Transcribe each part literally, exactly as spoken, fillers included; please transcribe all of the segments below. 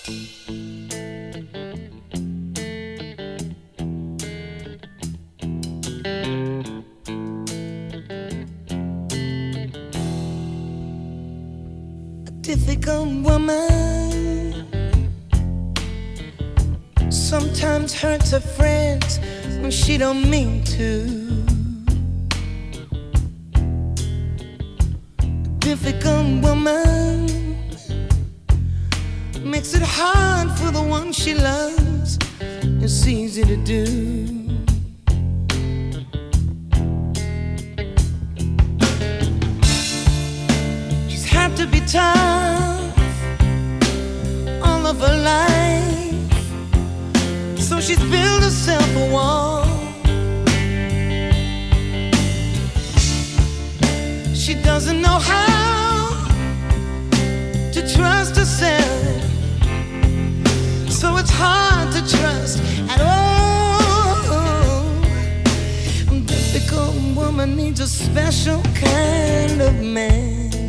Difficult woman sometimes hurts her friends when she don't mean to. A difficult woman makes it hard for the one she loves. It's easy to do. To be tough all of her life, so she's built herself a wall. She doesn't know how to trust herself, so it's hard to trust at all. A difficult woman needs a special kind of man.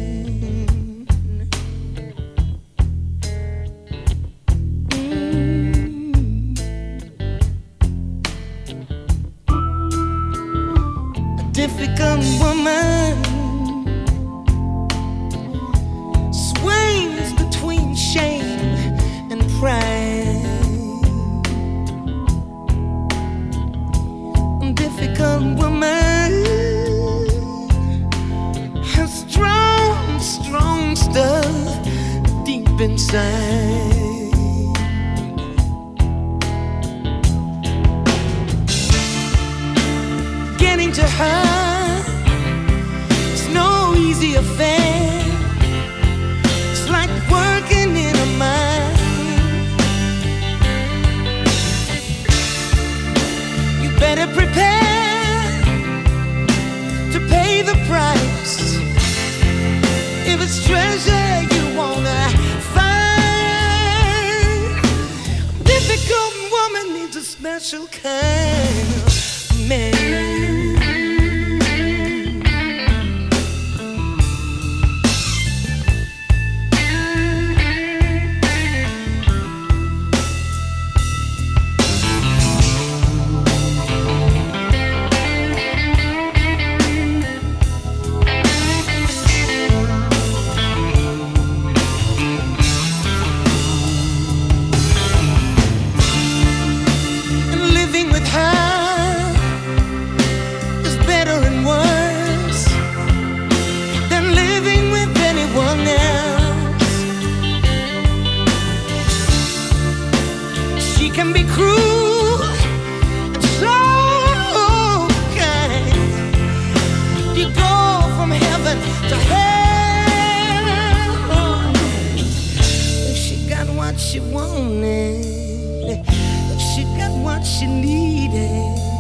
Difficult woman swings between shame and pride. Difficult woman has strong, strong stuff deep inside. Getting to her, it's no easy affair. It's like working in a mine. You better prepare to pay the price if it's treasure you wanna find. A difficult woman needs a special kind of man. Can be cruel and so kind. You go from heaven to hell. If she got what she wanted, if she got what she needed,